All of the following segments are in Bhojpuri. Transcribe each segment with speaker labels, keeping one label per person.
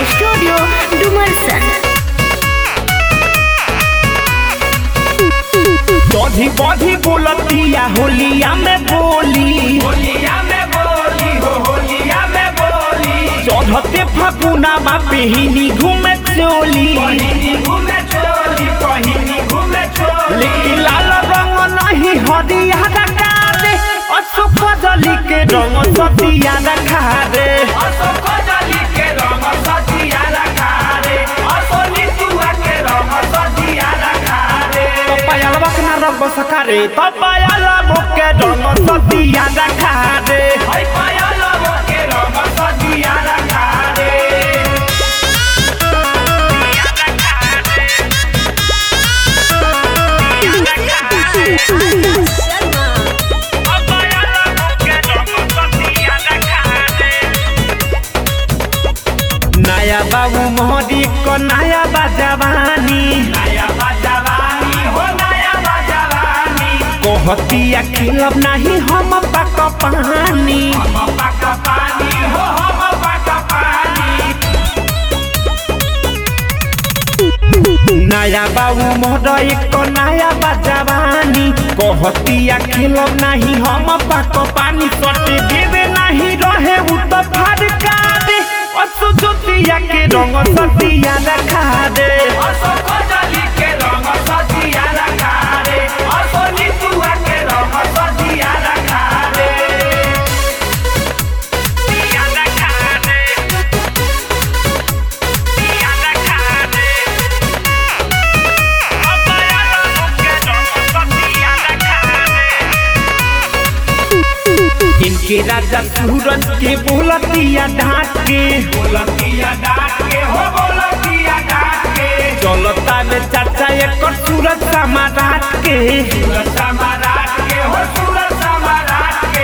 Speaker 1: स्टूडियो डुमरसन।
Speaker 2: बढ़ी बढ़ी बोलतिया होलिया में बोली,
Speaker 3: होलिया में बोली हो होलिया में बोली।
Speaker 2: चढ़ते फकुना बा पहनी घूमे चोली,
Speaker 3: पहिनी घूमे चोली पहिनी घूमे चोली।
Speaker 2: लेकिन लाल रंग नहीं हरिया रखा रे, अशोक जली के रंग सतिया रखा रे।
Speaker 3: अशोक जली के रंग सजिया रखा रे, अशोक नीतुआ के रंग सजिया रखा रे।
Speaker 2: पायलवा के ना रंग सका रे, तो पायलवा के रंग सतिया रखा रे।
Speaker 3: हाय पायलवा के रंग सजिया रखा रे।
Speaker 2: नया बाबू मोहरी को नया बाजवानी,
Speaker 3: नया बाजवानी हो नया बाजवानी।
Speaker 2: कहतिया खिलब नहीं हम पक पानी।
Speaker 3: हम पक पानी हो हम पक पानी।
Speaker 2: नया बाबू मोहरी को नया बाजवानी, कहतिया खिलब नहीं हम पक पानी। सट देवे नहीं रहे उ तो फरका दे, असु ज्योतिया के रंग सतिया रखा दे।
Speaker 3: अशोक जली के रंग सजिया रखा रे, अशोक नीतुआ के रंग सजिया रखा रे।
Speaker 2: सतिया रखा दे, सतिया रखा दे। इनके राजा सूरज के बोलतिया ढाक के,
Speaker 3: बोलतिया डाक के हो बोलतिया डाक के।
Speaker 2: चलता में चाचा एक सूरज समाराट के।
Speaker 3: सूरज सम्राट के हो सूरज सम्राट के।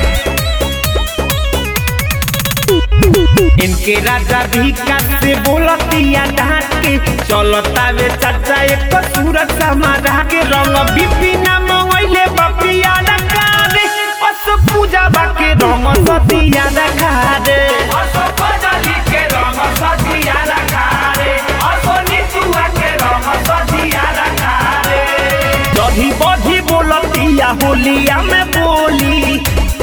Speaker 2: इनके राजा विकास से बोलतिया ढाक के, चलता में चाचा एक सूरज समाराट के। रंग बिपिना मंगैले बपिया रखा रे, अस पूजा बाके रंग सतिया रखा रे।
Speaker 3: अशोक जली के रंग सजिया रखा रे, अशोक नीतुआ के रंग सजिया रखा रे।
Speaker 2: बढ़ी बढ़ी बोलतिया होलिया में बोली,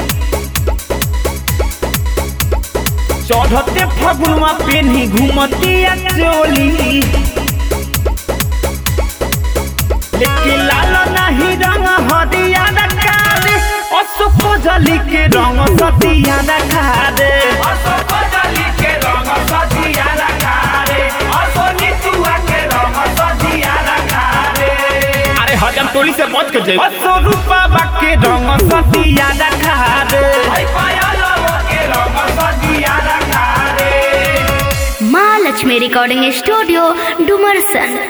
Speaker 2: चढ़ते फगुनवा पेन्ही घूमतिया चोली। लेकिन लाल नहीं रंग हरिया रखा रे, अशोक जली के रंग सतिया रखा रे।
Speaker 3: अशोक जली के रंग सजिया रखा रे, अशोक नीतुआ के रंग सजिया रखा रे।
Speaker 2: अरे हजम टोली से मौज कर जाए। अशो रूपा बाके रंग सतिया रखा रे।
Speaker 3: हाय पायलवा के रंग सजिया रखा रे।
Speaker 1: माँ लक्ष्मी रिकॉर्डिंग स्टूडियो डुमरसन।